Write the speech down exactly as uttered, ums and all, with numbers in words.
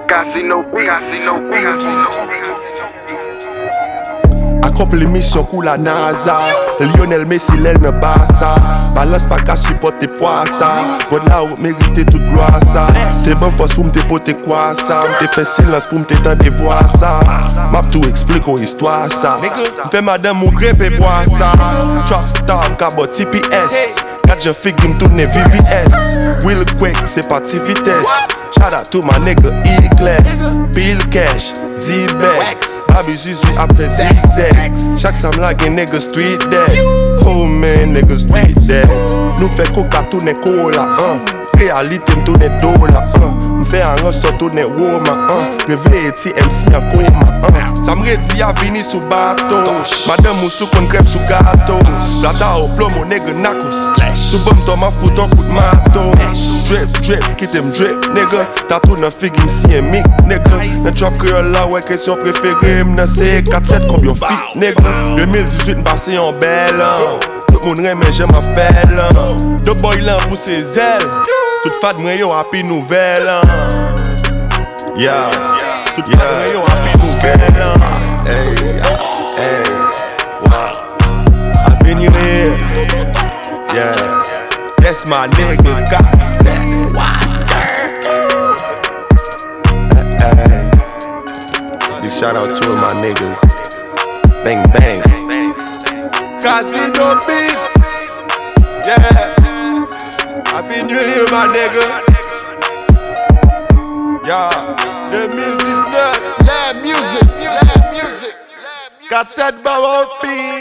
Casino beat, Casino beat, Casino beat. Accompli mission kou la NASA. Lionel Messi lèl nan Barça. Balance pa ka supporte poisa. God la ou mérite tout gloire ça. T'es bon force pou m'te pote quoi ça. M'te fait silence pou m'te tende voir ça. M'a tout explique ou histoire ça. M'fait madame ou grimpe boire ça. Trap star m'kabot T P S. Kat je fig m'tourne V V S. Real quick c'est parti vitesse. Shout out to my nigga E-Class. Bill Cash, Z-Bex. Babi Zuzu ap fe zigzag. Chak sam la gen nigga street dead. Oh man, nigga street dead. Nou fe koka tourne cola, uh. Realite m tourne dola, uh. M fe an ranso tourne woma, uh. Reveye ti M C an koma, uh. Sam redi a vini sou bato. Madame ou sou kon krep sou gato. Plata ou plomo nigga nako. Sou bom to ma fout an kout mato. Drip, drip, kite m drip, nigga. Tatou nan fig m si en mik, nigga. Nan trap kreol la wè kesyon prefere m nan se kat set kombyon fit, nigga. deux mille dix-huit m passe yon bel an. Tout moun reme jè ma fel an. De boy lan pou se zel. Tout fad mwen yo happy nouvel an. Yeah, tout fad mwen yo happy nouvel an. Hey, hey, wow. I've been here. Yeah, that's my nigga got set. Hey, big shout out to all my niggas. Bang bang. Casino beats. Yeah, I been new here, my nigga. Yeah, deux mille dix-neuf. La music, la music. Got set by one beat.